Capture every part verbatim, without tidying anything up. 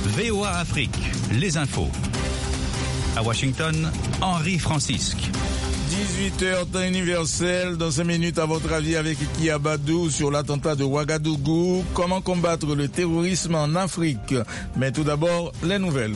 V O A Afrique, les infos. À Washington, Henri Francisque. dix-huit heures temps universel, dans cinq minutes à votre avis avec Iki Abadou sur l'attentat de Ouagadougou. Comment combattre le terrorisme en Afrique? Mais tout d'abord, les nouvelles.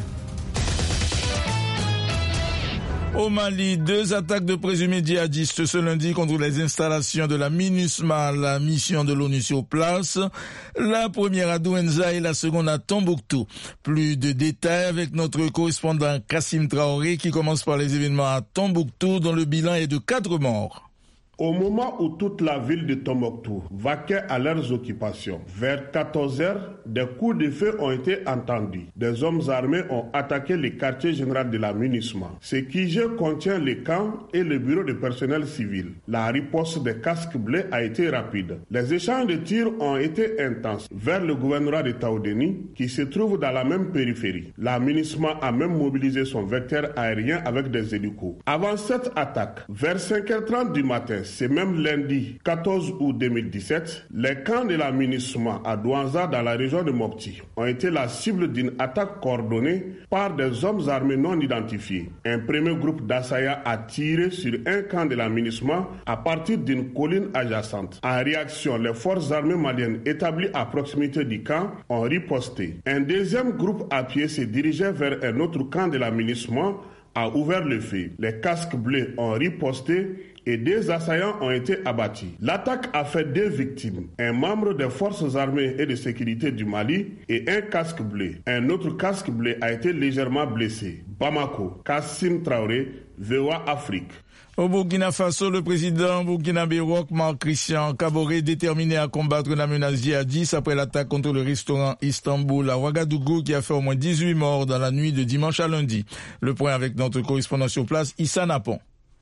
Au Mali, deux attaques de présumés djihadistes ce lundi contre les installations de la MINUSMA, la mission de l'ONU sur place. La première à Douenza et la seconde à Tombouctou. Plus de détails avec notre correspondant Kassim Traoré qui commence par les événements à Tombouctou dont le bilan est de quatre morts. Au moment où toute la ville de Tombouctou vaquait à leurs occupations, vers quatorze heures, des coups de feu ont été entendus. Des hommes armés ont attaqué le quartier général de la MINUSMA. Ce qui contient les camps et le bureau de personnel civil. La riposte des casques bleus a été rapide. Les échanges de tirs ont été intenses vers le gouvernorat de Taoudéni qui se trouve dans la même périphérie. La MINUSMA a même mobilisé son vecteur aérien avec des hélicos. Avant cette attaque, vers cinq heures trente du matin, c'est même lundi quatorze août deux mille dix-sept, les camps de la MINUSMA à Douenza dans la région de Mopti ont été la cible d'une attaque coordonnée par des hommes armés non identifiés. Un premier groupe d'assaillants a tiré sur un camp de la MINUSMA à partir d'une colline adjacente. En réaction, les forces armées maliennes établies à proximité du camp ont riposté. Un deuxième groupe à pied se dirigeait vers un autre camp de la MINUSMA, a ouvert le feu. Les casques bleus ont riposté et deux assaillants ont été abattus. L'attaque a fait deux victimes, un membre des forces armées et de sécurité du Mali et un casque bleu. Un autre casque bleu a été légèrement blessé. Bamako, Kassim Traoré, V O A Afrique. Au Burkina Faso, le président burkinabé Roch Marc Christian Kaboré déterminé à combattre la menace djihadiste après l'attaque contre le restaurant Istanbul à Ouagadougou qui a fait au moins dix-huit morts dans la nuit de dimanche à lundi. Le point avec notre correspondant sur place, Issa Napon.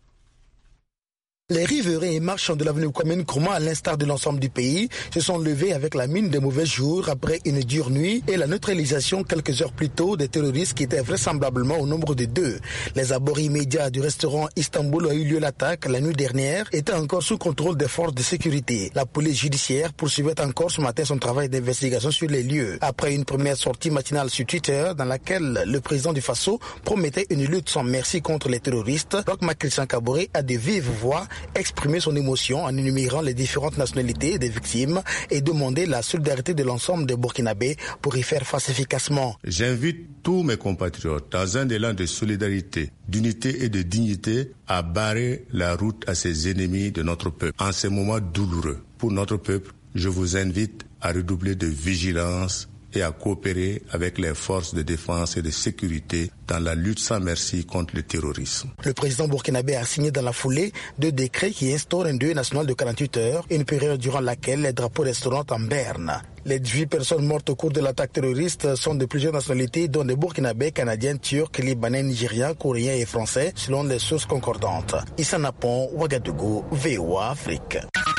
Les riverains et marchands de l'avenue Kwame Nkrumah, à l'instar de l'ensemble du pays, se sont levés avec la mine des mauvais jours après une dure nuit et la neutralisation quelques heures plus tôt des terroristes qui étaient vraisemblablement au nombre de deux. Les abords immédiats du restaurant Istanbul où a eu lieu l'attaque la nuit dernière étaient encore sous contrôle des forces de sécurité. La police judiciaire poursuivait encore ce matin son travail d'investigation sur les lieux. Après une première sortie matinale sur Twitter dans laquelle le président du Faso promettait une lutte sans merci contre les terroristes, Roch Marc Christian Kaboré a de vive voix exprimer son émotion en énumérant les différentes nationalités des victimes et demander la solidarité de l'ensemble des Burkinabés pour y faire face efficacement. J'invite tous mes compatriotes, dans un élan de solidarité, d'unité et de dignité, à barrer la route à ces ennemis de notre peuple. En ces moments douloureux pour notre peuple, je vous invite à redoubler de vigilance et à coopérer avec les forces de défense et de sécurité dans la lutte sans merci contre le terrorisme. Le président burkinabé a signé dans la foulée deux décrets qui instaurent un deuil national de quarante-huit heures, une période durant laquelle les drapeaux resteront en berne. Les dix-huit personnes mortes au cours de l'attaque terroriste sont de plusieurs nationalités, dont des Burkinabés, Canadiens, Turcs, Libanais, Nigériens, Coréens et Français, selon les sources concordantes. Issa Napon, Ouagadougou, V O A Afrique.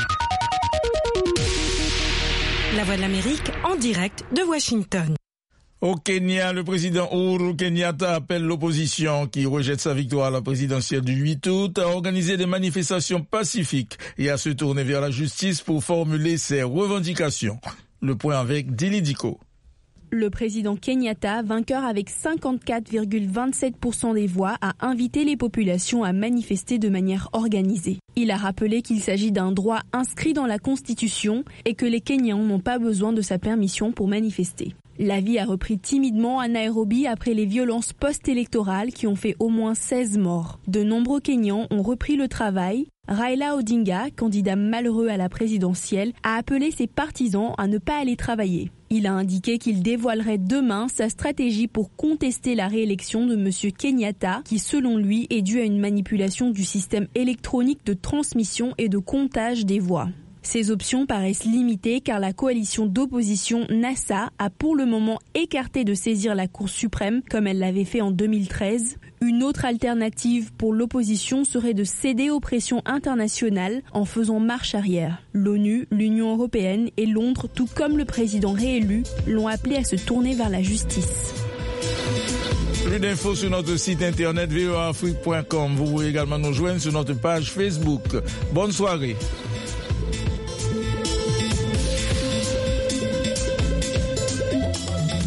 La Voix de l'Amérique en direct de Washington. Au Kenya, le président Uhuru Kenyatta appelle l'opposition qui rejette sa victoire à la présidentielle du huit août à organiser des manifestations pacifiques et à se tourner vers la justice pour formuler ses revendications. Le point avec Dili Diko. Le président Kenyatta, vainqueur avec cinquante-quatre virgule vingt-sept pour cent des voix, a invité les populations à manifester de manière organisée. Il a rappelé qu'il s'agit d'un droit inscrit dans la Constitution et que les Kenyans n'ont pas besoin de sa permission pour manifester. La vie a repris timidement à Nairobi après les violences post-électorales qui ont fait au moins seize morts. De nombreux Kenyans ont repris le travail. Raila Odinga, candidat malheureux à la présidentielle, a appelé ses partisans à ne pas aller travailler. Il a indiqué qu'il dévoilerait demain sa stratégie pour contester la réélection de M. Kenyatta, qui selon lui est due à une manipulation du système électronique de transmission et de comptage des voix. Ces options paraissent limitées car la coalition d'opposition NASA a pour le moment écarté de saisir la Cour suprême comme elle l'avait fait en deux mille treize. Une autre alternative pour l'opposition serait de céder aux pressions internationales en faisant marche arrière. L'ONU, l'Union européenne et Londres, tout comme le président réélu, l'ont appelé à se tourner vers la justice. Plus d'infos sur notre site internet v o a afrique point com. Vous pouvez également nous joindre sur notre page Facebook. Bonne soirée.